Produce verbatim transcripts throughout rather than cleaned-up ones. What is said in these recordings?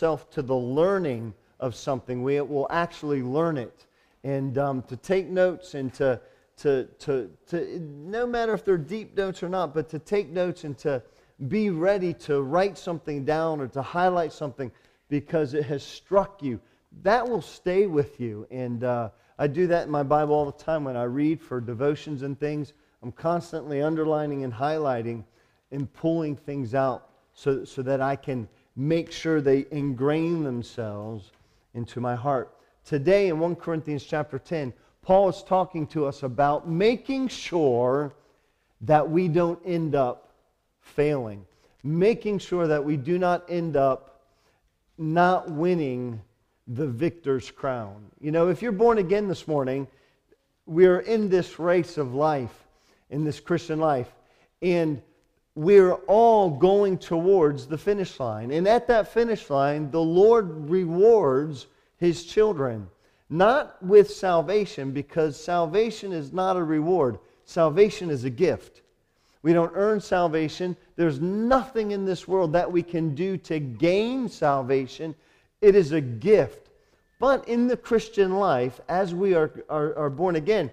ourselves to the learning of something. We will actually learn it. And um, to take notes and to, to, to, to, no matter if they're deep notes or not, but to take notes and to be ready to write something down or to highlight something because it has struck you. That will stay with you. And uh, I do that in my Bible all the time when I read for devotions and things. I'm constantly underlining and highlighting and pulling things out so, so that I can make sure they ingrain themselves into my heart. Today in First Corinthians chapter ten, Paul is talking to us about making sure that we don't end up failing. Making sure that we do not end up not winning the victor's crown. You know, if you're born again this morning, we're in this race of life, in this Christian life, and we're all going towards the finish line. And at that finish line, the Lord rewards His children. Not with salvation, because salvation is not a reward. Salvation is a gift. We don't earn salvation. There's nothing in this world that we can do to gain salvation. It is a gift. But in the Christian life, as we are, are, are born again,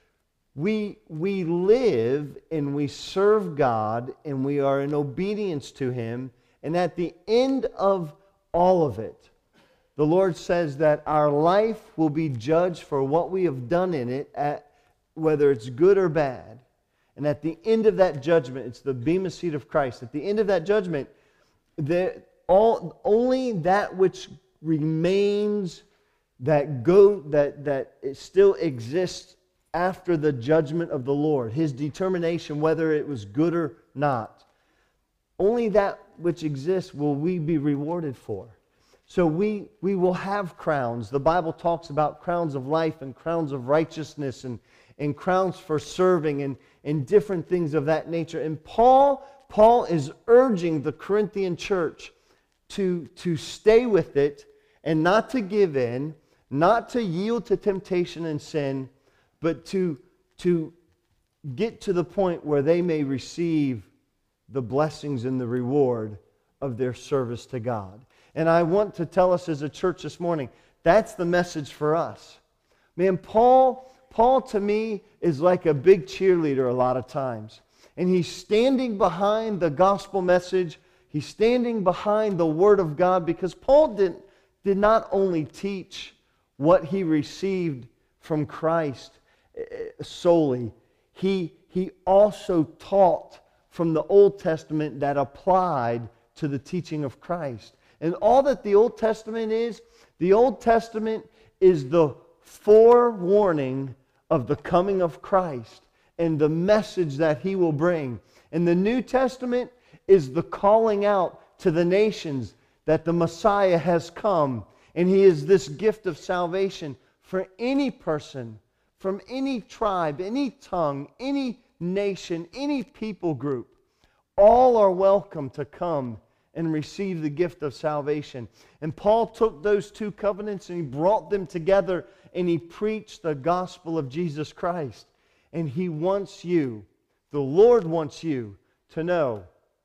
we, we live and we serve God and we are in obedience to Him. And at the end of all of it, the Lord says that our life will be judged for what we have done in it, at, whether it's good or bad. And at the end of that judgment, it's the bema seat of Christ. At the end of that judgment, the, all, only that which remains, that go that that it still exists after the judgment of the Lord, His determination whether it was good or not, only that which exists will we be rewarded for. So we, we will have crowns. The Bible talks about crowns of life and crowns of righteousness and, and crowns for serving and, and different things of that nature. And Paul, Paul is urging the Corinthian church to, to stay with it and not to give in, not to yield to temptation and sin, but to, to get to the point where they may receive the blessings and the reward of their service to God. And I want to tell us as a church this morning, that's the message for us. Man, Paul, Paul to me is like a big cheerleader a lot of times. And he's standing behind the gospel message. He's standing behind the Word of God, because Paul didn't, did not only teach what he received from Christ solely. He, he also taught from the Old Testament that applied to the teaching of Christ. And all that the Old Testament is, the Old Testament is the forewarning of the coming of Christ and the message that He will bring. And the New Testament is the calling out to the nations that the Messiah has come. And He is this gift of salvation for any person, from any tribe, any tongue, any nation, any people group. All are welcome to come and receive the gift of salvation. And Paul took those two covenants and he brought them together and he preached the gospel of Jesus Christ. And He wants you, the Lord wants you to know,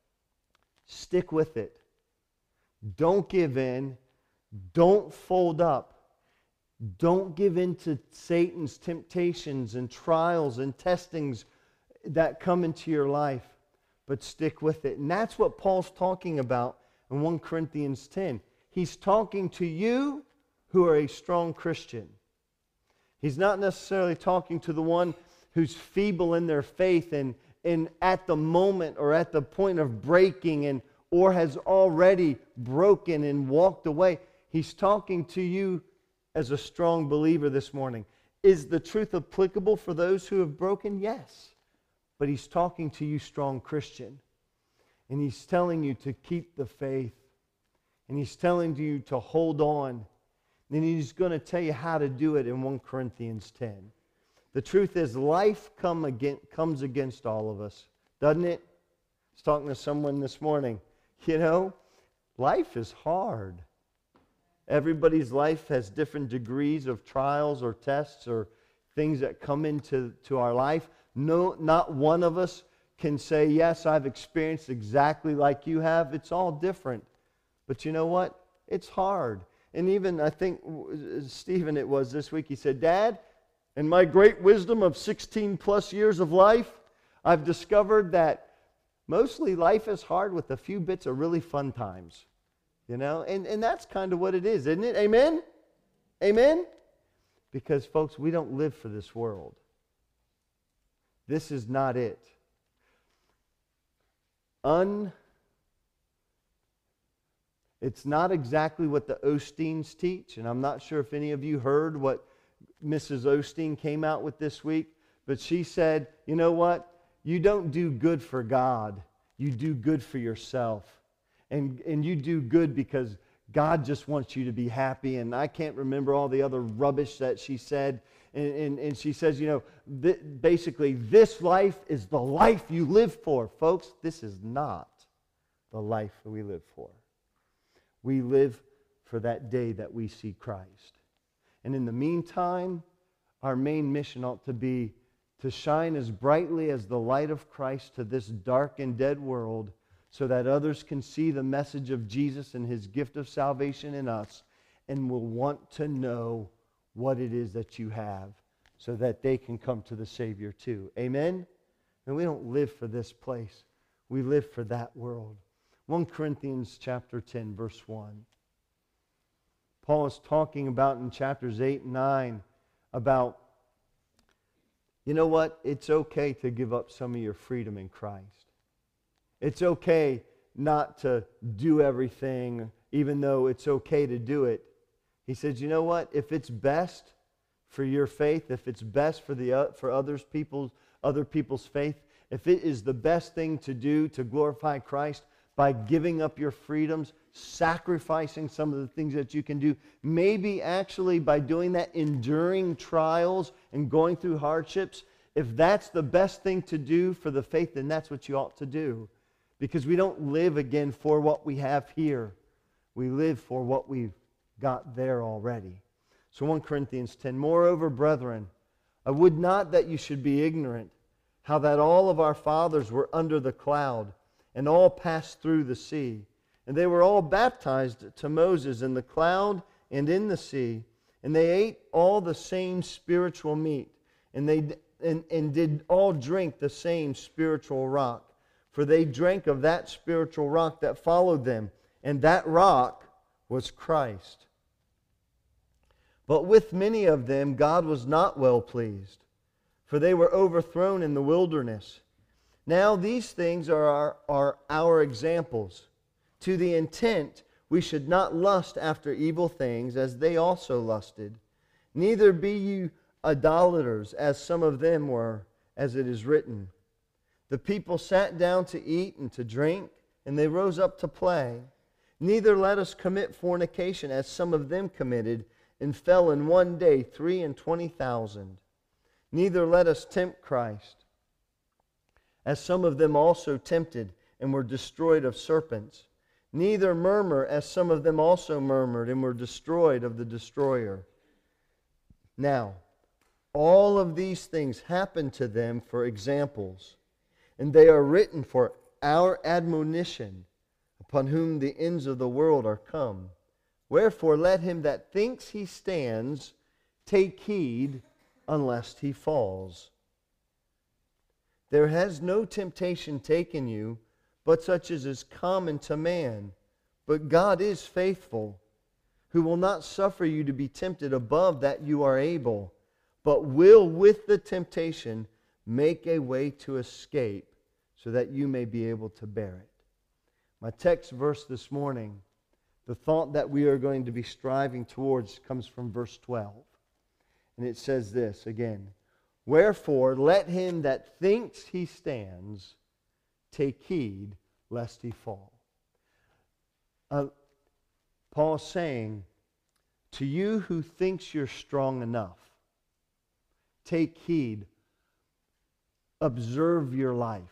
stick with it. Don't give in. Don't fold up. Don't give in to Satan's temptations and trials and testings that come into your life, but stick with it. And that's what Paul's talking about in First Corinthians ten. He's talking to you who are a strong Christian. He's not necessarily talking to the one who's feeble in their faith and, and at the moment or at the point of breaking and or has already broken and walked away. He's talking to you as a strong believer this morning. Is the truth applicable for those who have broken? Yes. But He's talking to you, strong Christian. And He's telling you to keep the faith. And He's telling you to hold on. And He's going to tell you how to do it in First Corinthians ten. The truth is, life come against, comes against all of us, doesn't it? I was talking to someone this morning. You know, life is hard. Everybody's life has different degrees of trials or tests or things that come into to our life. No, not one of us can say, yes, I've experienced exactly like you have. It's all different. But you know what? it's hard. And even, I think, Stephen, it was this week, he said, Dad, in my great wisdom of sixteen plus years of life, I've discovered that mostly life is hard with a few bits of really fun times. You know, and, and that's kind of what it is, isn't it? Amen? Amen? Because, folks, we don't live for this world. This is not it. Un It's not exactly what the Osteens teach, and I'm not sure if any of you heard what Missus Osteen came out with this week, but she said, you know what? You don't do good for God. You do good for yourself. And, and you do good because God just wants you to be happy. And I can't remember all the other rubbish that she said. And, and, and she says, you know, th- basically, this life is the life you live for. Folks, this is not the life that we live for. We live for that day that we see Christ. And in the meantime, our main mission ought to be to shine as brightly as the light of Christ to this dark and dead world, so that others can see the message of Jesus and His gift of salvation in us and will want to know what it is that you have, so that they can come to the Savior too. Amen? And we don't live for this place. We live for that world. First Corinthians chapter ten, verse one. Paul is talking about in chapters eight and nine about, you know what? It's okay to give up some of your freedom in Christ. It's okay not to do everything, even though it's okay to do it. He says, you know what? If it's best for your faith, if it's best for the uh, for others people's other people's faith, if it is the best thing to do to glorify Christ by giving up your freedoms, sacrificing some of the things that you can do, maybe actually by doing that, enduring trials and going through hardships, if that's the best thing to do for the faith, then that's what you ought to do. Because we don't live again for what we have here. We live for what we've got there already. So First Corinthians ten, moreover, brethren, I would not that you should be ignorant how that all of our fathers were under the cloud, and all passed through the sea. And they were all baptized to Moses in the cloud and in the sea. And they ate all the same spiritual meat. And they and, and did all drink the same spiritual rock. For they drank of that spiritual rock that followed them. And that rock was Christ. But with many of them God was not well pleased, for they were overthrown in the wilderness. Now these things are our, are our examples, to the intent we should not lust after evil things, as they also lusted. Neither be you idolaters, as some of them were, as it is written. The people sat down to eat and to drink, and they rose up to play. Neither let us commit fornication, as some of them committed, and fell in one day three and twenty thousand. Neither let us tempt Christ, as some of them also tempted and were destroyed of serpents. Neither murmur, as some of them also murmured and were destroyed of the destroyer. Now, all of these things happened to them for examples, and they are written for our admonition, upon whom the ends of the world are come. Wherefore let him that thinks he stands take heed, unless he falls. There has no temptation taken you, but such as is common to man. But God is faithful, who will not suffer you to be tempted above that you are able, but will with the temptation make a way to escape, so that you may be able to bear it. My text verse this morning, the thought that we are going to be striving towards, comes from verse twelve. And it says this again. Wherefore, let him that thinks he stands take heed lest he fall. Uh, Paul's saying, to you who thinks you're strong enough, take heed, observe your life,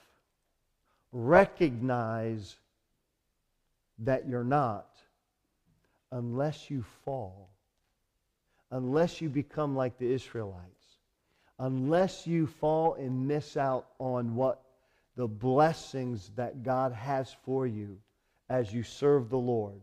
recognize that you're not, unless you fall, unless you become like the Israelites. Unless you fall and miss out on what the blessings that God has for you as you serve the Lord,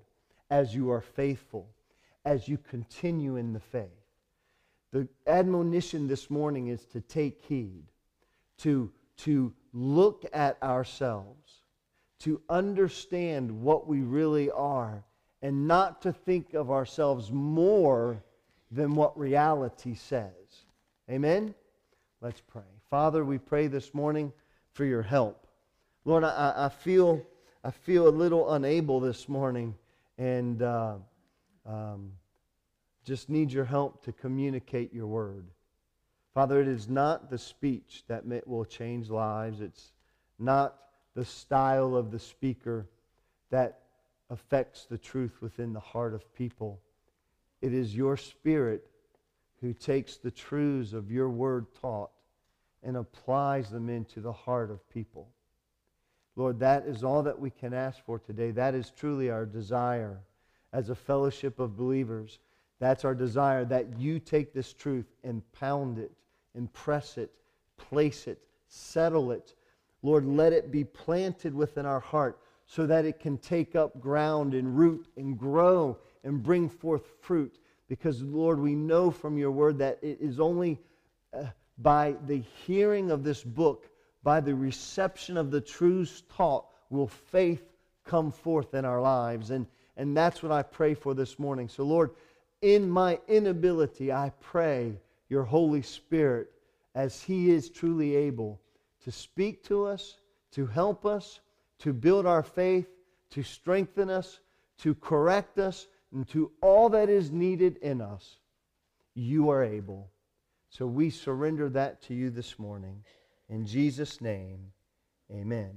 as you are faithful, as you continue in the faith. The admonition this morning is to take heed, to, to look at ourselves, to understand what we really are, and not to think of ourselves more than what reality says. Amen? Let's pray. Father, we pray this morning for your help. Lord, I, I feel I feel a little unable this morning, and uh, um, just need your help to communicate your word. Father, it is not the speech that may, will change lives. It's not the style of the speaker that affects the truth within the heart of people. It is your Spirit who takes the truths of your word taught and applies them into the heart of people. Lord, that is all that we can ask for today. That is truly our desire as a fellowship of believers. That's our desire, that you take this truth and pound it, impress it, place it, settle it. Lord, let it be planted within our heart so that it can take up ground and root and grow and bring forth fruit. Because, Lord, we know from your word that it is only uh, by the hearing of this book, by the reception of the truths taught, will faith come forth in our lives. And, and that's what I pray for this morning. So, Lord, in my inability, I pray your Holy Spirit, as He is truly able, to speak to us, to help us, to build our faith, to strengthen us, to correct us, and to all that is needed in us. You are able. So we surrender that to you this morning. In Jesus' name, amen.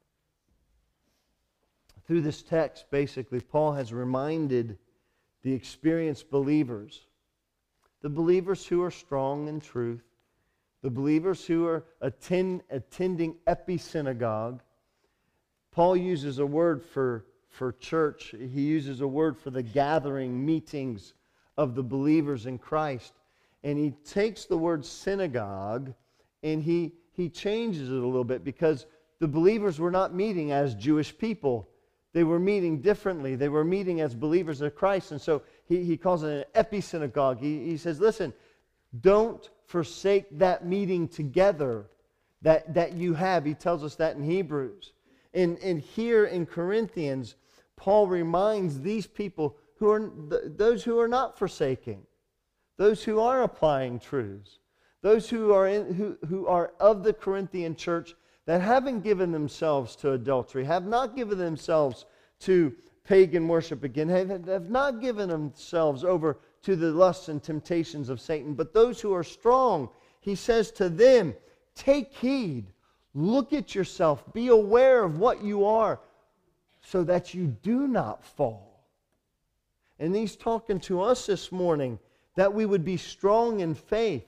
Through this text, basically, Paul has reminded the experienced believers, the believers who are strong in truth, the believers who are attend, attending epi-synagogue. Paul uses a word for, for church. He uses a word for the gathering, meetings of the believers in Christ. And he takes the word synagogue and he, he changes it a little bit, because the believers were not meeting as Jewish people. They were meeting differently. They were meeting as believers of Christ. And so he, he calls it an epi-synagogue. He, he says, listen, don't forsake that meeting together that, that you have. He tells us that in Hebrews. And, and here in Corinthians, Paul reminds these people, who are th- those who are not forsaking, those who are applying truths, those who are in, who, who are of the Corinthian church, that haven't given themselves to adultery, have not given themselves to pagan worship again, have, have not given themselves over to the lusts and temptations of Satan. But those who are strong, he says to them, take heed, look at yourself, be aware of what you are, so that you do not fall. And he's talking to us this morning that we would be strong in faith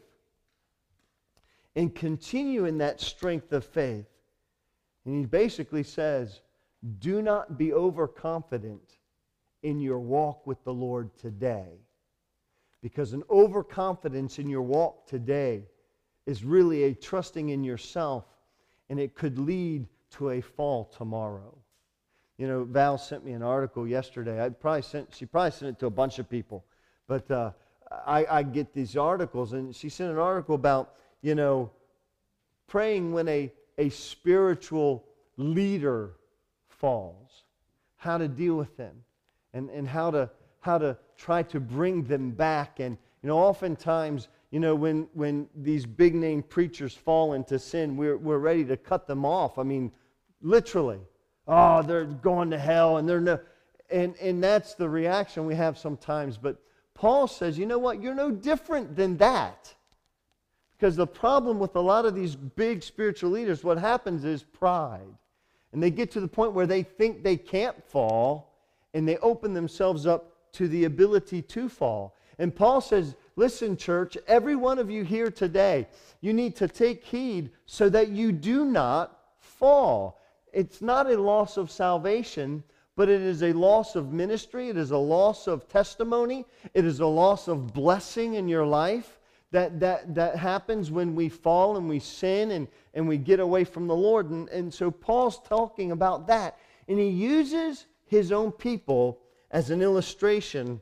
and continue in that strength of faith. And he basically says, do not be overconfident in your walk with the Lord today. Because an overconfidence in your walk today is really a trusting in yourself, and it could lead to a fall tomorrow. You know, Val sent me an article yesterday. I probably sent, she probably sent it to a bunch of people. But uh, I, I get these articles, and she sent an article about, you know, praying when a, a spiritual leader falls, how to deal with them, and, and how to how to try to bring them back. And, you know, oftentimes, you know, when, when these big-name preachers fall into sin, we're, we're ready to cut them off. I mean, literally. Oh, they're going to hell, and they're no... And, and that's the reaction we have sometimes. But Paul says, you know what? You're no different than that. Because the problem with a lot of these big spiritual leaders, what happens is pride. And they get to the point where they think they can't fall, and they open themselves up to the ability to fall. And Paul says, listen, church, every one of you here today, you need to take heed so that you do not fall. It's not a loss of salvation, but it is a loss of ministry. It is a loss of testimony. It is a loss of blessing in your life that, that, that happens when we fall and we sin and, and we get away from the Lord. And, and so Paul's talking about that. And he uses his own people as an illustration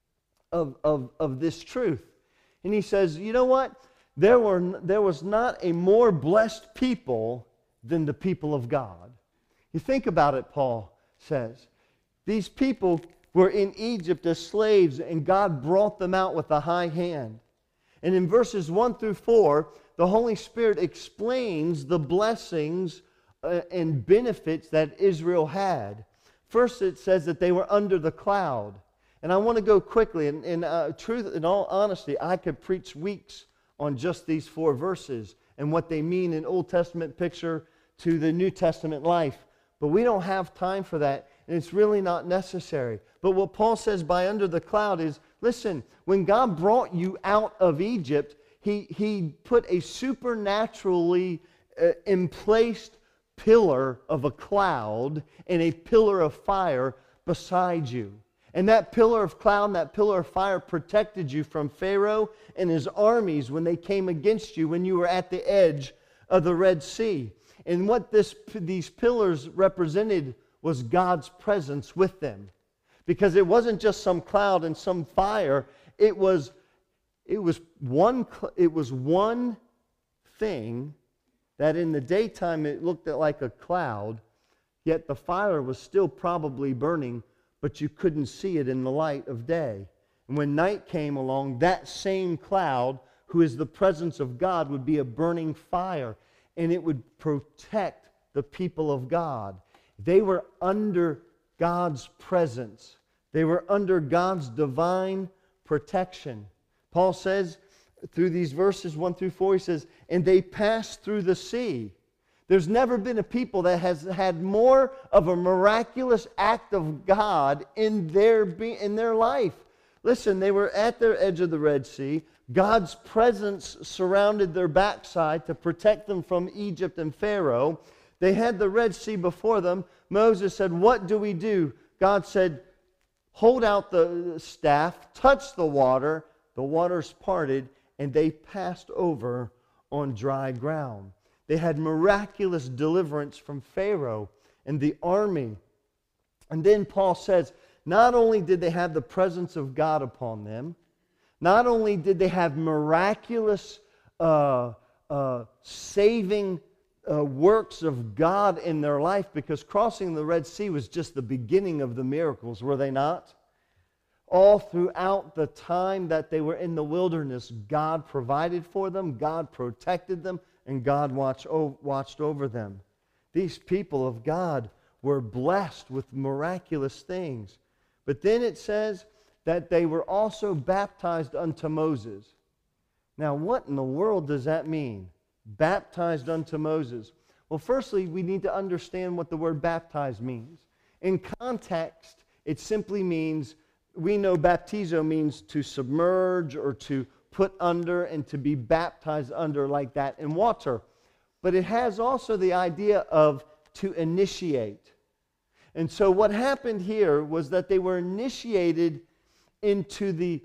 of, of, of this truth. And he says, you know what? There were there was not a more blessed people than the people of God. You think about it, Paul says. These people were in Egypt as slaves, and God brought them out with a high hand. And in verses one through four, the Holy Spirit explains the blessings uh, and benefits that Israel had. First, it says that they were under the cloud. And I want to go quickly. In, in uh, truth, in all honesty, I could preach weeks on just these four verses and what they mean in Old Testament picture to the New Testament life. But we don't have time for that, and it's really not necessary. But what Paul says by under the cloud is, listen, when God brought you out of Egypt, He, he put a supernaturally uh, emplaced pillar of a cloud and a pillar of fire beside you. And that pillar of cloud and that pillar of fire protected you from Pharaoh and his armies when they came against you when you were at the edge of the Red Sea. And what this, these pillars represented was God's presence with them. Because it wasn't just some cloud and some fire. It was, it was, one, it was one thing that in the daytime it looked like a cloud, yet the fire was still probably burning, but you couldn't see it in the light of day. And when night came along, that same cloud, who is the presence of God, would be a burning fire, and it would protect the people of God. They were under God's presence. They were under God's divine protection. Paul says, through these verses one through four, he says, and they passed through the sea. There's never been a people that has had more of a miraculous act of God in their, in their life. Listen, they were at their edge of the Red Sea. God's presence surrounded their backside to protect them from Egypt and Pharaoh. They had the Red Sea before them. Moses said, what do we do? God said, hold out the staff, touch the water. The waters parted, and they passed over on dry ground. They had miraculous deliverance from Pharaoh and the army. And then Paul says, not only did they have the presence of God upon them, not only did they have miraculous uh, uh, saving uh, works of God in their life, because crossing the Red Sea was just the beginning of the miracles, were they not? All throughout the time that they were in the wilderness, God provided for them, God protected them, and God watched, oh, watched over them. These people of God were blessed with miraculous things. But then it says that they were also baptized unto Moses. Now, what in the world does that mean? Baptized unto Moses. Well, firstly, we need to understand what the word baptized means. In context, it simply means, we know baptizo means to submerge or to put under and to be baptized under like that in water. But it has also the idea of to initiate. And so what happened here was that they were initiated into the,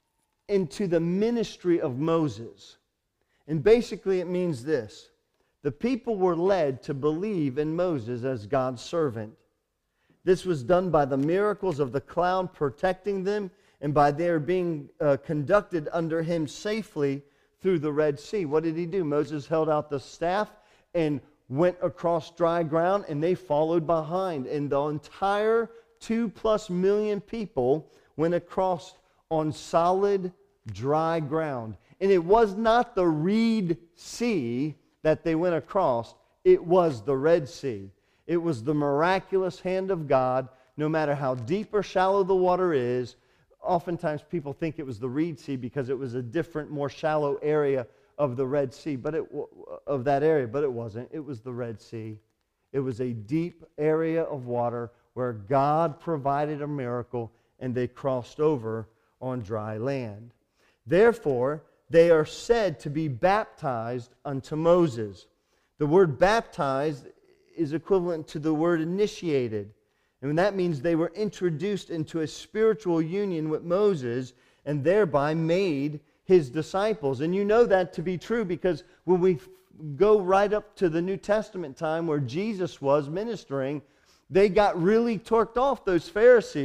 into the ministry of Moses. And basically it means this: the people were led to believe in Moses as God's servant. This was done by the miracles of the cloud protecting them and by their being uh, conducted under him safely through the Red Sea. What did he do? Moses held out the staff and went across dry ground, and they followed behind. And the entire two plus million people went across on solid, dry ground. And it was not the Reed Sea that they went across. It was the Red Sea. It was the miraculous hand of God. No matter how deep or shallow the water is, oftentimes people think it was the Reed Sea because it was a different, more shallow area of the Red Sea, but it of that area, but it wasn't. It was the Red Sea. It was a deep area of water where God provided a miracle, and they crossed over on dry land. Therefore, they are said to be baptized unto Moses. The word baptized is equivalent to the word initiated. And that means they were introduced into a spiritual union with Moses and thereby made his disciples. And you know that to be true because when we go right up to the New Testament time where Jesus was ministering, they got really torqued off, those Pharisees,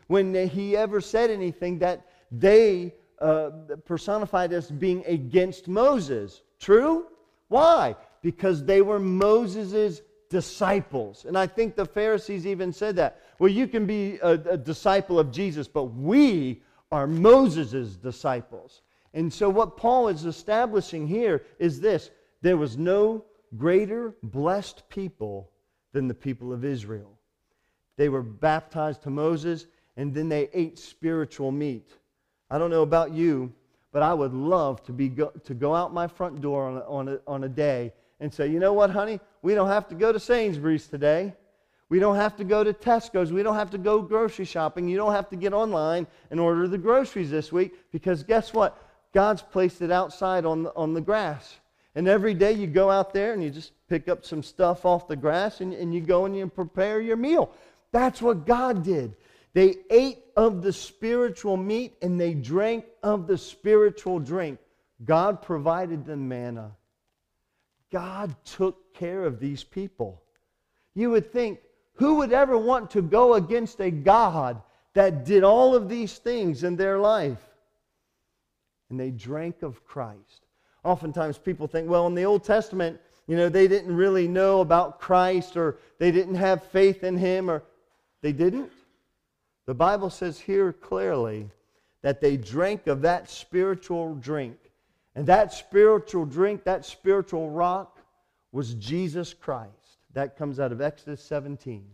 when he ever said anything that they uh, personified as being against Moses. True? Why? Because they were Moses' disciples. And I think the Pharisees even said that. Well, you can be a, a disciple of Jesus, but we are Moses' disciples. And so what Paul is establishing here is this: there was no greater blessed people than the people of Israel. They were baptized to Moses, and then they ate spiritual meat. I don't know about you, but I would love to be go, to go out my front door on a, on a, on a day and say, you know what, honey? We don't have to go to Sainsbury's today. We don't have to go to Tesco's. We don't have to go grocery shopping. You don't have to get online and order the groceries this week, because guess what? God's placed it outside on the, on the grass. And every day you go out there and you just pick up some stuff off the grass and, and you go and you prepare your meal. That's what God did. They ate of the spiritual meat and they drank of the spiritual drink. God provided them manna. God took care of these people. You would think, who would ever want to go against a God that did all of these things in their life? And they drank of Christ. Oftentimes people think, well, in the Old Testament, you know, they didn't really know about Christ, or they didn't have faith in Him, or they didn't. The Bible says here clearly that they drank of that spiritual drink. And that spiritual drink, that spiritual rock, was Jesus Christ. That comes out of Exodus seventeen.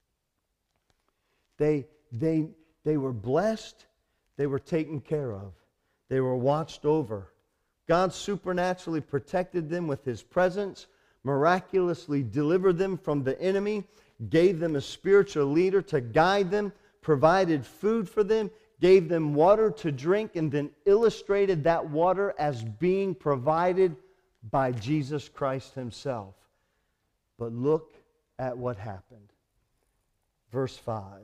They, they, they were blessed. They were taken care of. They were watched over. God supernaturally protected them with His presence, miraculously delivered them from the enemy, gave them a spiritual leader to guide them, provided food for them, gave them water to drink, and then illustrated that water as being provided by Jesus Christ Himself. But look at what happened. Verse five.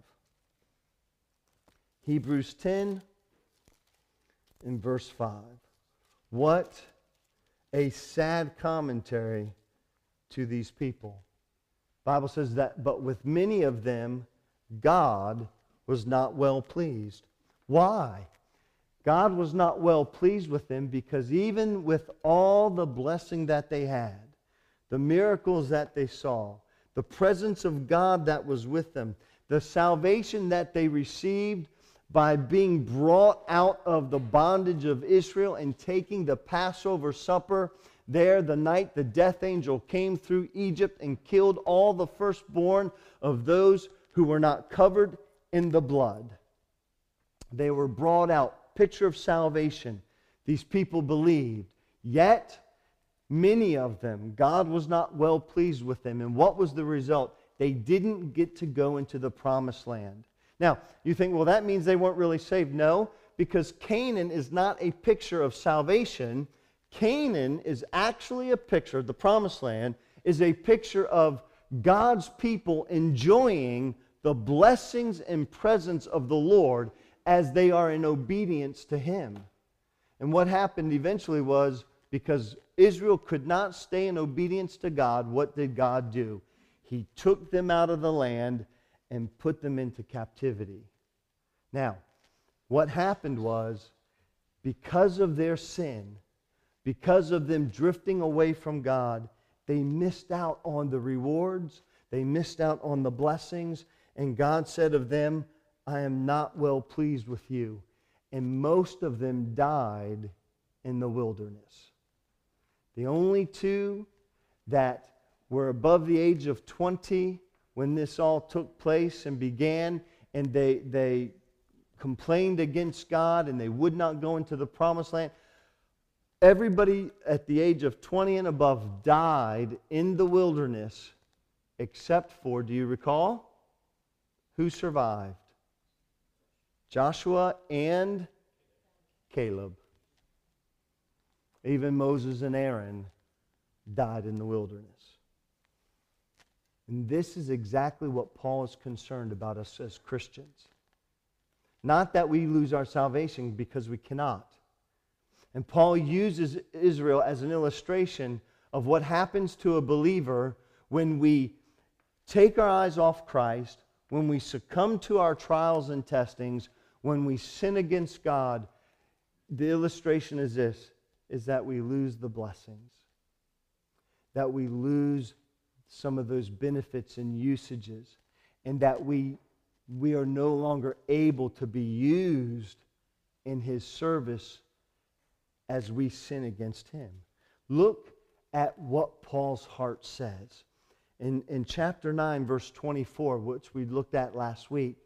Hebrews ten in verse five. What a sad commentary to these people. The Bible says that, but with many of them, God was not well pleased. Why? God was not well pleased with them because even with all the blessing that they had, the miracles that they saw, the presence of God that was with them, the salvation that they received by being brought out of the bondage of Israel and taking the Passover supper there the night the death angel came through Egypt and killed all the firstborn of those who were not covered in the blood. They were brought out, picture of salvation. These people believed. Yet, many of them, God was not well pleased with them. And what was the result? They didn't get to go into the promised land. Now, you think, well, that means they weren't really saved. No, because Canaan is not a picture of salvation. Canaan is actually a picture, the promised land is a picture of God's people enjoying the blessings and presence of the Lord as they are in obedience to Him. And what happened eventually was, because Israel could not stay in obedience to God, what did God do? He took them out of the land and put them into captivity. Now, what happened was, because of their sin, because of them drifting away from God, they missed out on the rewards, they missed out on the blessings, and God said of them, I am not well pleased with you. And most of them died in the wilderness. The only two that were above the age of twenty when this all took place and began, and they, they complained against God and they would not go into the promised land. Everybody at the age of twenty and above died in the wilderness, except for, do you recall? Who survived? Joshua and Caleb. Even Moses and Aaron died in the wilderness. And this is exactly what Paul is concerned about us as Christians. Not that we lose our salvation, because we cannot. And Paul uses Israel as an illustration of what happens to a believer when we take our eyes off Christ, when we succumb to our trials and testings, when we sin against God, the illustration is this, is that we lose the blessings. That we lose some of those benefits and usages, and that we, we are no longer able to be used in His service as we sin against Him. Look at what Paul's heart says. In, in chapter nine, verse twenty-four, which we looked at last week,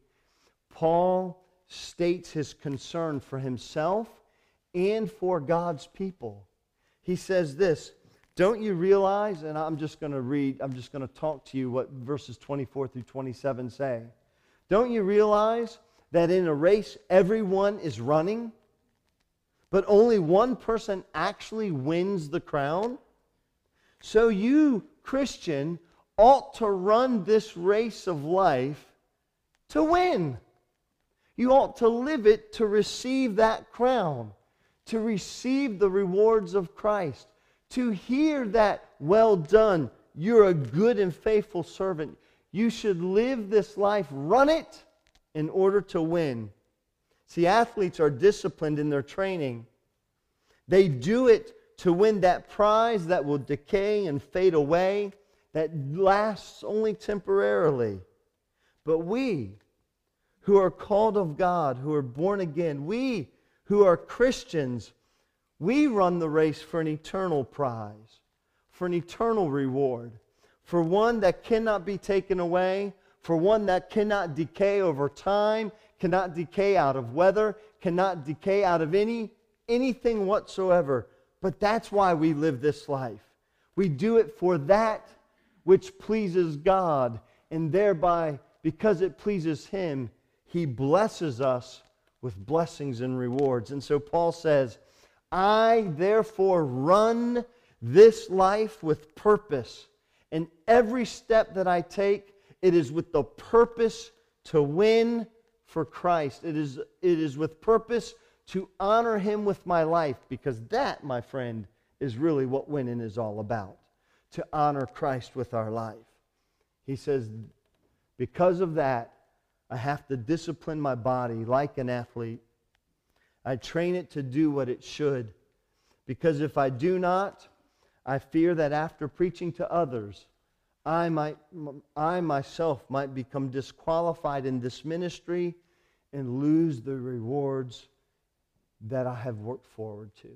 Paul states his concern for himself and for God's people. He says this, don't you realize, and I'm just going to read, I'm just going to talk to you what verses twenty-four through twenty-seven say. Don't you realize that in a race everyone is running, but only one person actually wins the crown? So you, Christian, ought to run this race of life to win. You ought to live it to receive that crown, to receive the rewards of Christ, to hear that, well done, you're a good and faithful servant. You should live this life, run it in order to win. See, athletes are disciplined in their training. They do it to win that prize that will decay and fade away, that lasts only temporarily. But we, who are called of God, who are born again, we who are Christians, we run the race for an eternal prize, for an eternal reward, for one that cannot be taken away, for one that cannot decay over time, cannot decay out of weather, cannot decay out of any anything whatsoever. But that's why we live this life. We do it for that which pleases God, and thereby, because it pleases Him, He blesses us with blessings and rewards. And so Paul says, I therefore run this life with purpose. And every step that I take, it is with the purpose to win for Christ. It is, it is with purpose to honor Him with my life, because that, my friend, is really what winning is all about. To honor Christ with our life. He says, because of that, I have to discipline my body like an athlete. I train it to do what it should. Because if I do not, I fear that after preaching to others, I might, I myself might become disqualified in this ministry and lose the rewards that I have worked forward to.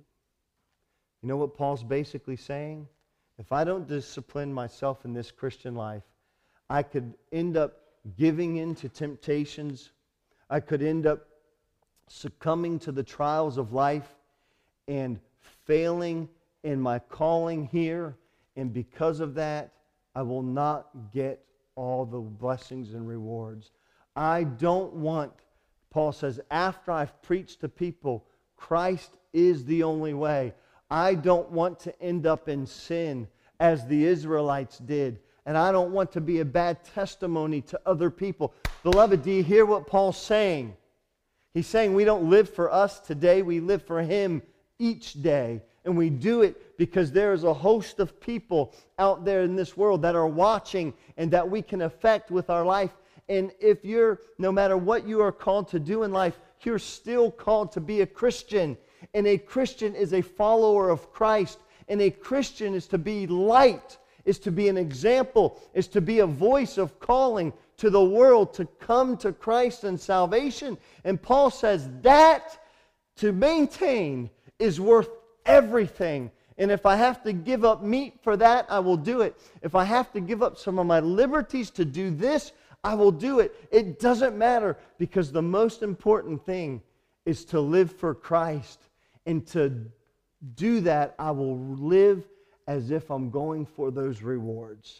You know what Paul's basically saying? If I don't discipline myself in this Christian life, I could end up giving in to temptations. I could end up succumbing to the trials of life and failing in my calling here. And because of that, I will not get all the blessings and rewards. I don't want, Paul says, after I've preached to people, Christ is the only way. I don't want to end up in sin as the Israelites did. And I don't want to be a bad testimony to other people. Beloved, do you hear what Paul's saying? He's saying we don't live for us today. We live for Him each day. And we do it because there is a host of people out there in this world that are watching and that we can affect with our life. And if you're, no matter what you are called to do in life, you're still called to be a Christian. And a Christian is a follower of Christ. And a Christian is to be light, is to be an example, is to be a voice of calling to the world to come to Christ and salvation. And Paul says that to maintain is worth everything. And if I have to give up meat for that, I will do it. If I have to give up some of my liberties to do this, I will do it. It doesn't matter, because the most important thing is to live for Christ. And to do that, I will live as if I'm going for those rewards.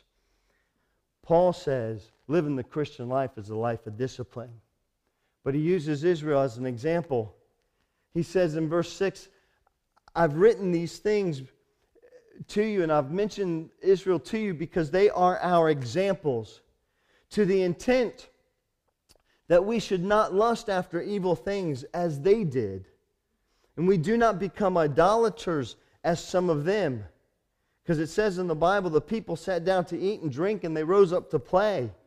Paul says living the Christian life is a life of discipline. But he uses Israel as an example. He says in verse six, I've written these things to you, and I've mentioned Israel to you because they are our examples, to the intent that we should not lust after evil things as they did. And we do not become idolaters as some of them. Because it says in the Bible, the people sat down to eat and drink and they rose up to play.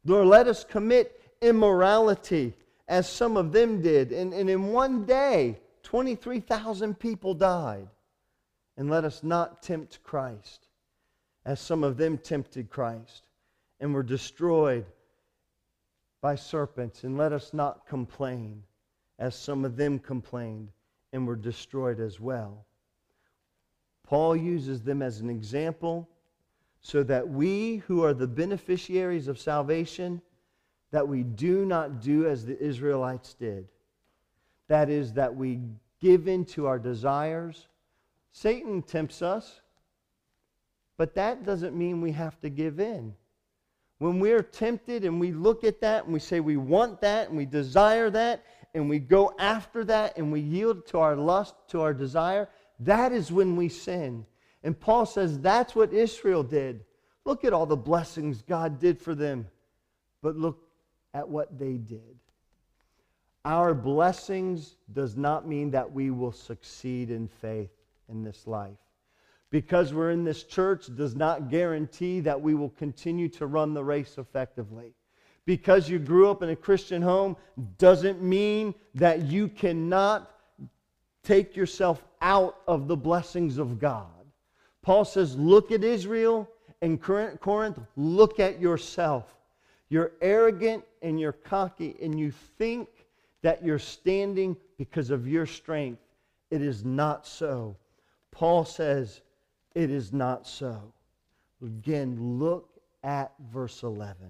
Nor let us commit immorality, as some of them did. And, and in one day, twenty-three thousand people died. And let us not tempt Christ, as some of them tempted Christ, and were destroyed by serpents. And let us not complain, as some of them complained, and were destroyed as well. Paul uses them as an example so that we who are the beneficiaries of salvation, that we do not do as the Israelites did. That is, that we give in to our desires. Satan tempts us, but that doesn't mean we have to give in. When we're tempted and we look at that and we say we want that and we desire that and we go after that and we yield to our lust, to our desire, that is when we sin. And Paul says that's what Israel did. Look at all the blessings God did for them, but look at what they did. Our blessings does not mean that we will succeed in faith in this life. Because we're in this church does not guarantee that we will continue to run the race effectively. Because you grew up in a Christian home doesn't mean that you cannot take yourself out of the blessings of God. Paul says, look at Israel and Corinth, look at yourself. You're arrogant and you're cocky and you think that you're standing because of your strength. It is not so. Paul says, it is not so. Again, look at verse eleven.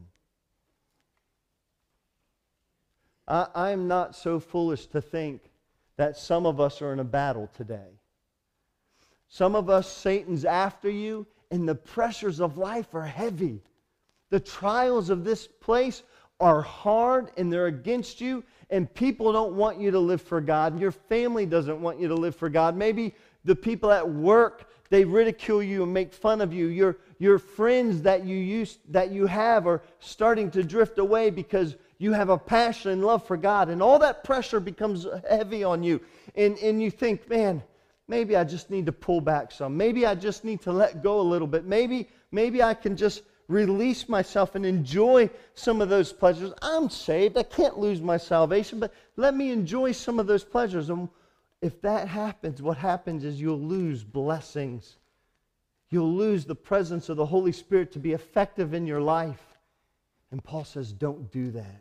I, I am not so foolish to think that some of us are in a battle today. Some of us, Satan's after you, and the pressures of life are heavy. The trials of this place are hard, and they're against you, and people don't want you to live for God, and your family doesn't want you to live for God. Maybe the people at work, they ridicule you and make fun of you. Your, your friends that you used, that you have are starting to drift away because you have a passion and love for God. And all that pressure becomes heavy on you. And, and you think, man, maybe I just need to pull back some. Maybe I just need to let go a little bit. Maybe, maybe I can just release myself and enjoy some of those pleasures. I'm saved. I can't lose my salvation, but let me enjoy some of those pleasures. And if that happens, what happens is you'll lose blessings. You'll lose the presence of the Holy Spirit to be effective in your life. And Paul says, don't do that.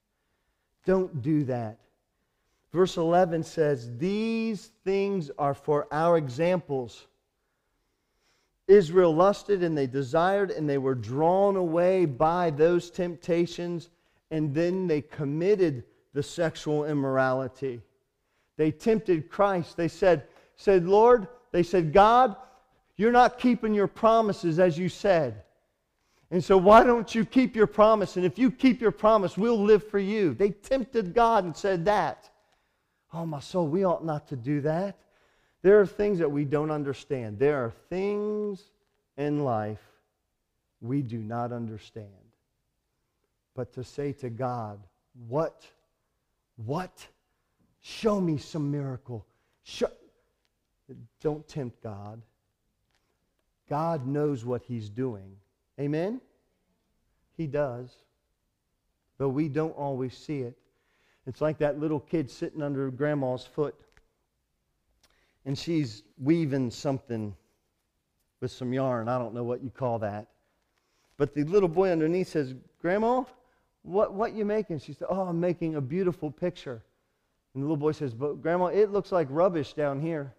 Don't do that. Verse eleven says, these things are for our examples. Israel lusted and they desired and they were drawn away by those temptations, and then they committed the sexual immorality. They tempted Christ. They said, said, Lord, they said, God, you're not keeping your promises as you said. And so why don't you keep your promise? And if you keep your promise, we'll live for you. They tempted God and said that. Oh, my soul, we ought not to do that. There are things that we don't understand. There are things in life we do not understand. But to say to God, what? What? Show me some miracle. Show. Don't tempt God. God knows what He's doing. Amen? He does. But we don't always see it. It's like that little kid sitting under grandma's foot. And she's weaving something with some yarn. I don't know what you call that. But the little boy underneath says, Grandma, what, what you making? She said, oh, I'm making a beautiful picture. And the little boy says, but Grandma, it looks like rubbish down here.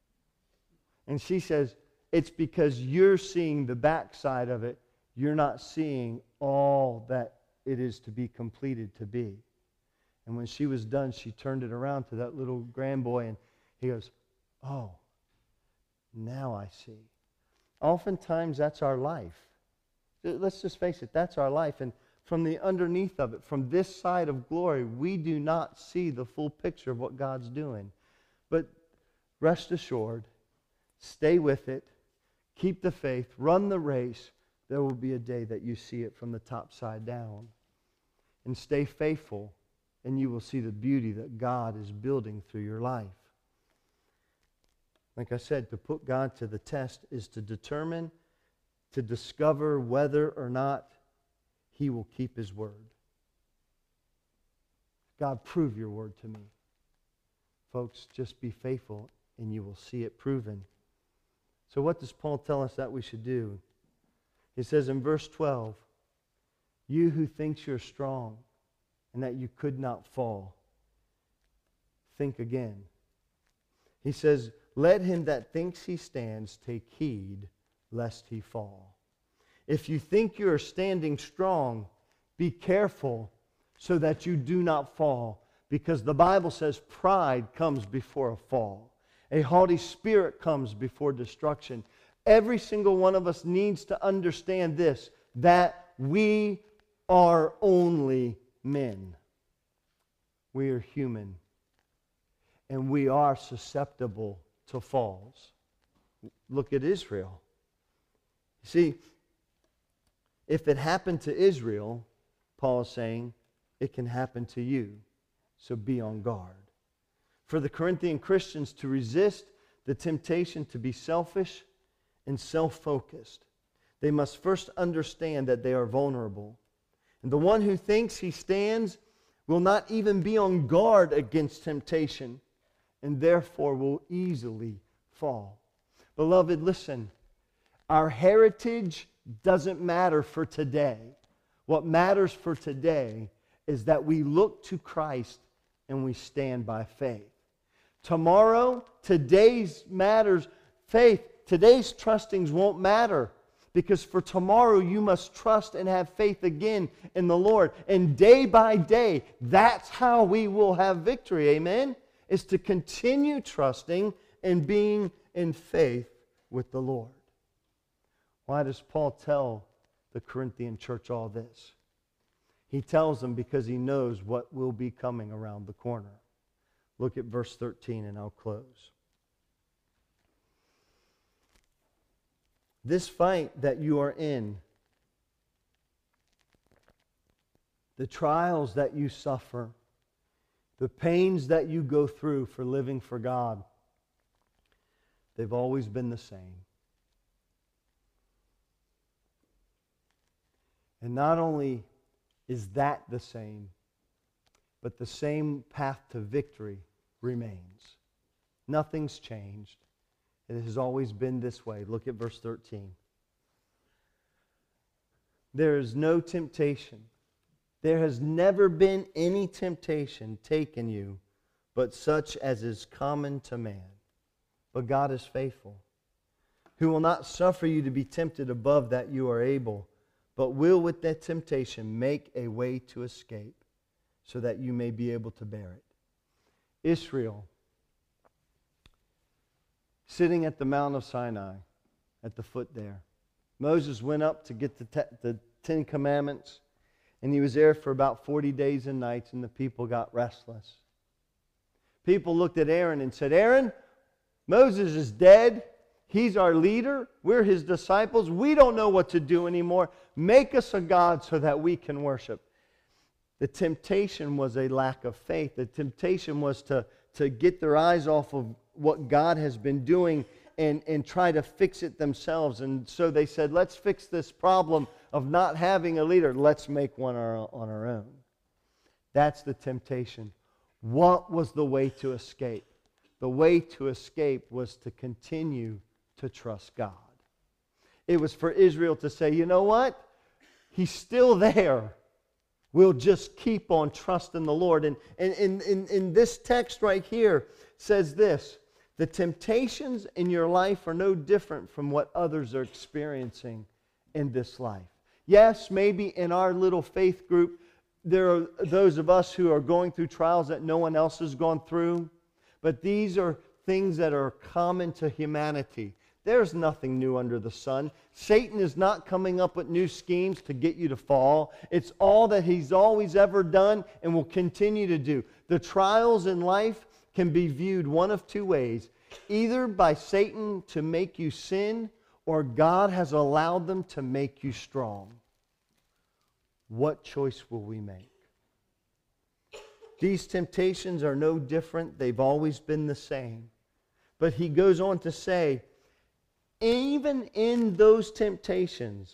And she says, it's because you're seeing the backside of it. You're not seeing all that it is to be completed to be. And when she was done, she turned it around to that little grandboy, and he goes, oh, now I see. Oftentimes, that's our life. Let's just face it, that's our life. And from the underneath of it, from this side of glory, we do not see the full picture of what God's doing. But rest assured, stay with it, keep the faith, run the race. There will be a day that you see it from the top side down. And stay faithful, and you will see the beauty that God is building through your life. Like I said, to put God to the test is to determine, to discover whether or not He will keep His word. God, prove your word to me. Folks, just be faithful and you will see it proven. So what does Paul tell us that we should do? He says in verse twelve, you who thinks you're strong and that you could not fall, think again. He says, let him that thinks he stands take heed lest he fall. If you think you are standing strong, be careful so that you do not fall, because the Bible says pride comes before a fall. A haughty spirit comes before destruction. Every single one of us needs to understand this, that we are only men. We are human. And we are susceptible to falls. Look at Israel. See, if it happened to Israel, Paul is saying, it can happen to you. So be on guard. For the Corinthian Christians to resist the temptation to be selfish and self-focused, they must first understand that they are vulnerable. And the one who thinks he stands will not even be on guard against temptation, and therefore will easily fall. Beloved, listen, our heritage doesn't matter for today. What matters for today is that we look to Christ and we stand by faith. Tomorrow, today's matters, faith, today's trustings won't matter, because for tomorrow you must trust and have faith again in the Lord. And day by day, that's how we will have victory, amen? Is to continue trusting and being in faith with the Lord. Why does Paul tell the Corinthian church all this? He tells them because he knows what will be coming around the corner. Look at verse thirteen and I'll close. This fight that you are in, the trials that you suffer, the pains that you go through for living for God, they've always been the same. And not only is that the same, but the same path to victory remains. Nothing's changed. It has always been this way. Look at verse thirteen. There is no temptation. There has never been any temptation taken you, but such as is common to man. But God is faithful, who will not suffer you to be tempted above that you are able, but will with that temptation make a way to escape, so that you may be able to bear it. Israel, sitting at the Mount of Sinai, at the foot there. Moses went up to get the, te- the Ten Commandments, and he was there for about forty days and nights, and the people got restless. People looked at Aaron and said, Aaron, Moses is dead. He's our leader. We're his disciples. We don't know what to do anymore. Make us a God so that we can worship. The temptation was a lack of faith. The temptation was to, to get their eyes off of what God has been doing and, and try to fix it themselves. And so they said, let's fix this problem of not having a leader. Let's make one our, on our own. That's the temptation. What was the way to escape? The way to escape was to continue to trust God. It was for Israel to say, you know what? He's still there. We'll just keep on trusting the Lord. And in and, and, and this text right here says this: the temptations in your life are no different from what others are experiencing in this life. Yes, maybe in our little faith group, there are those of us who are going through trials that no one else has gone through. But these are things that are common to humanity. There's nothing new under the sun. Satan is not coming up with new schemes to get you to fall. It's all that he's always ever done and will continue to do. The trials in life can be viewed one of two ways. Either by Satan to make you sin, or God has allowed them to make you strong. What choice will we make? These temptations are no different. They've always been the same. But he goes on to say, even in those temptations,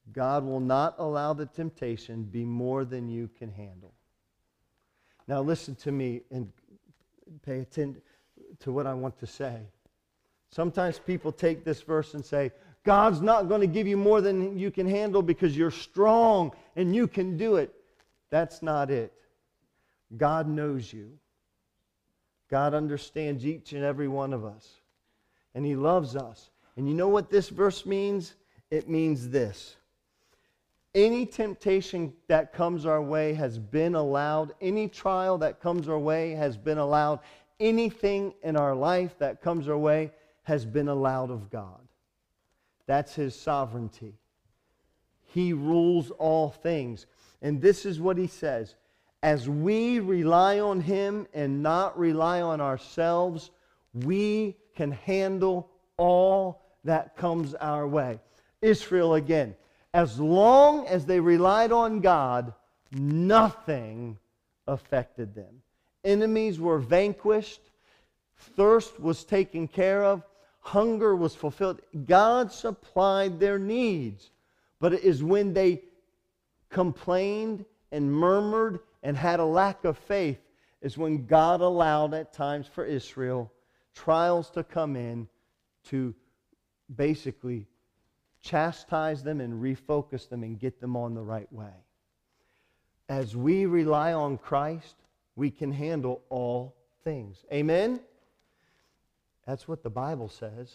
God will not allow the temptation be more than you can handle. Now listen to me and pay attention to what I want to say. Sometimes people take this verse and say, God's not going to give you more than you can handle because you're strong and you can do it. That's not it. God knows you. God understands each and every one of us. And He loves us. And you know what this verse means? It means this. Any temptation that comes our way has been allowed. Any trial that comes our way has been allowed. Anything in our life that comes our way has been allowed of God. That's His sovereignty. He rules all things. And this is what He says. As we rely on Him and not rely on ourselves, we can handle all that comes our way. Israel again. As long as they relied on God, nothing affected them. Enemies were vanquished. Thirst was taken care of. Hunger was fulfilled. God supplied their needs. But it is when they complained and murmured and had a lack of faith is when God allowed at times for Israel trials to come in to basically chastise them and refocus them and get them on the right way. As we rely on Christ, we can handle all things. Amen? That's what the Bible says.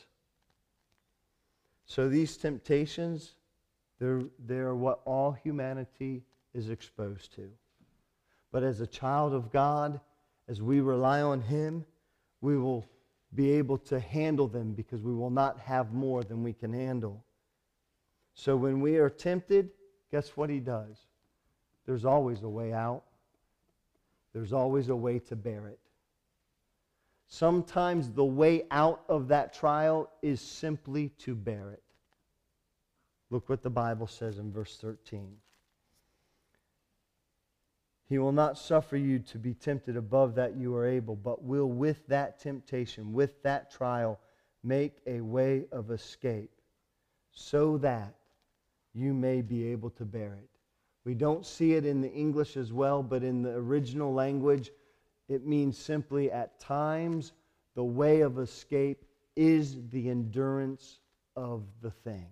So these temptations, they're, they're what all humanity is exposed to. But as a child of God, as we rely on Him, we will be able to handle them because we will not have more than we can handle. So when we are tempted, guess what He does? There's always a way out. There's always a way to bear it. Sometimes the way out of that trial is simply to bear it. Look what the Bible says in verse thirteen. He will not suffer you to be tempted above that you are able, but will with that temptation, with that trial, make a way of escape, so that you may be able to bear it. We don't see it in the English as well, but in the original language, it means simply at times the way of escape is the endurance of the thing.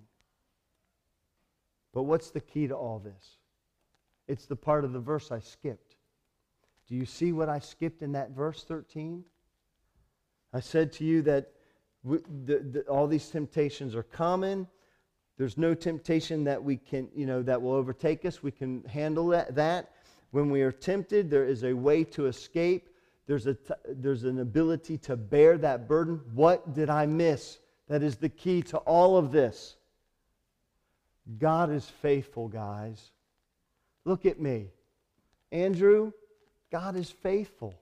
But what's the key to all this? It's the part of the verse I skipped. Do you see what I skipped in that verse thirteen? I said to you that we, the, the, all these temptations are common. There's no temptation that we can, you know, that will overtake us. We can handle that. that. When we are tempted, there is a way to escape. There's a t- there's an ability to bear that burden. What did I miss? That is the key to all of this. God is faithful, guys. Look at me. Andrew, God is faithful.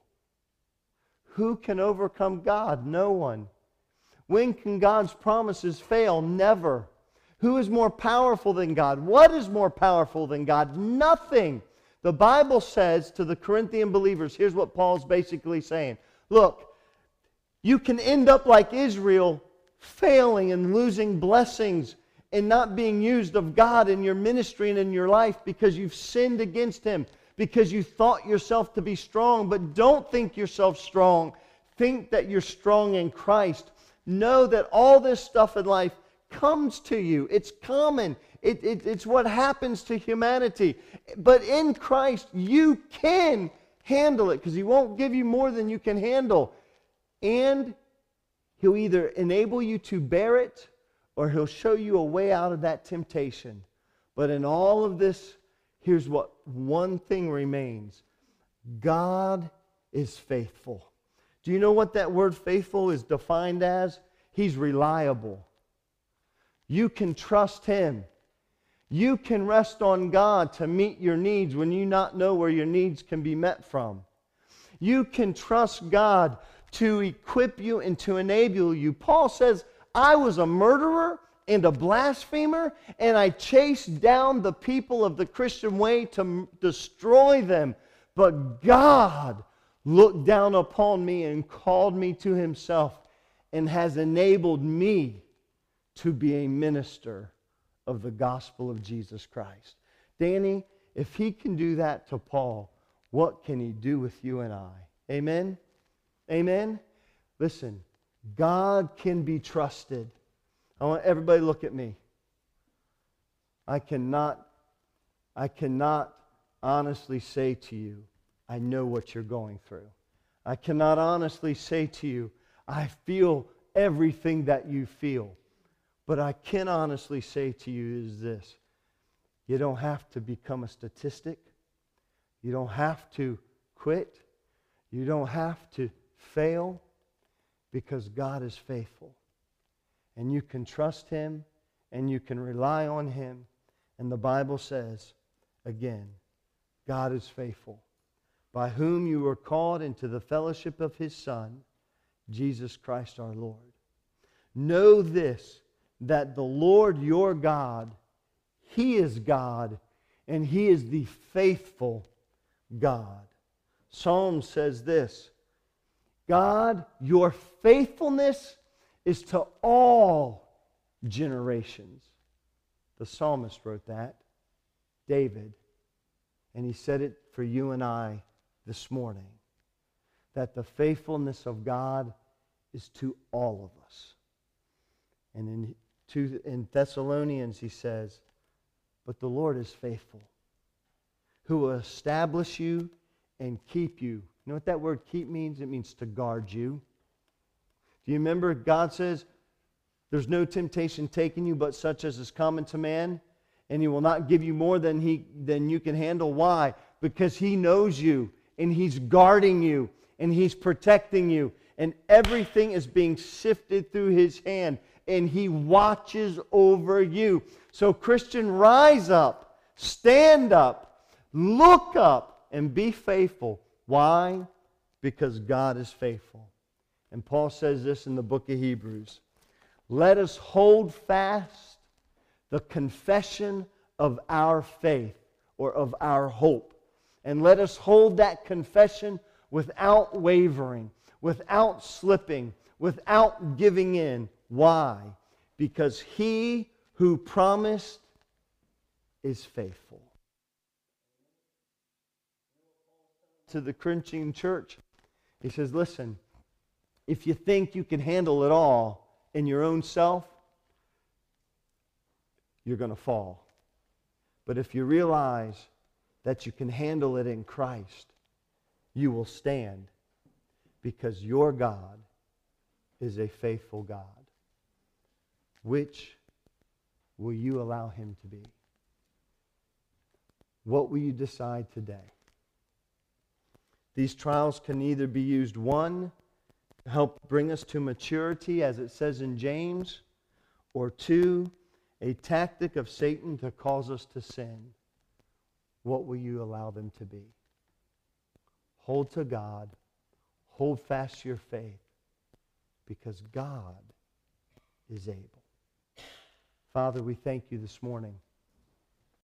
Who can overcome God? No one. When can God's promises fail? Never. Who is more powerful than God? What is more powerful than God? Nothing. The Bible says to the Corinthian believers, here's what Paul's basically saying. Look, you can end up like Israel, failing and losing blessings and not being used of God in your ministry and in your life because you've sinned against Him, because you thought yourself to be strong. But don't think yourself strong. Think that you're strong in Christ. Know that all this stuff in life comes to you. It's common. It, it, it's what happens to humanity. But in Christ, you can handle it because He won't give you more than you can handle. And He'll either enable you to bear it or He'll show you a way out of that temptation. But in all of this, here's what one thing remains. God is faithful. Do you know what that word faithful is defined as? He's reliable. You can trust Him. You can rest on God to meet your needs when you not know where your needs can be met from. You can trust God to equip you and to enable you. Paul says, I was a murderer and a blasphemer, and I chased down the people of the Christian way to m- destroy them. But God looked down upon me and called me to Himself and has enabled me to be a minister of the gospel of Jesus Christ. Danny, if he can do that to Paul, what can he do with you and I? Amen? Amen? Listen, God can be trusted. I want everybody to look at me. I cannot, I cannot honestly say to you, I know what you're going through. I cannot honestly say to you, I feel everything that you feel. But I can honestly say to you is this. You don't have to become a statistic. You don't have to quit. You don't have to fail, because God is faithful. And you can trust Him and you can rely on Him. And the Bible says, again, God is faithful, by whom you were called into the fellowship of His Son, Jesus Christ our Lord. Know this, that the Lord your God, He is God, and He is the faithful God. Psalm says this, God, your faithfulness is to all generations. The psalmist wrote that, David. And he said it for you and I this morning, that the faithfulness of God is to all of us. And in, to, in Thessalonians he says, but the Lord is faithful, who will establish you and keep you. You know what that word keep means? It means to guard you. Do you remember God says, there's no temptation taken you but such as is common to man, and He will not give you more than, he, than you can handle. Why? Because He knows you, and He's guarding you, and He's protecting you, and everything is being sifted through His hand, and He watches over you. So Christian, rise up, stand up, look up, and be faithful. Why? Because God is faithful. And Paul says this in the book of Hebrews. Let us hold fast the confession of our faith, or of our hope. And let us hold that confession without wavering, without slipping, without giving in. Why? Because He who promised is faithful. To the Corinthian church, he says, listen, if you think you can handle it all in your own self, you're going to fall. But if you realize that you can handle it in Christ, you will stand, because your God is a faithful God. Which will you allow Him to be? What will you decide today? These trials can either be used, one, to help bring us to maturity, as it says in James, or two, a tactic of Satan to cause us to sin. What will you allow them to be? Hold to God. Hold fast your faith, because God is able. Father, we thank you this morning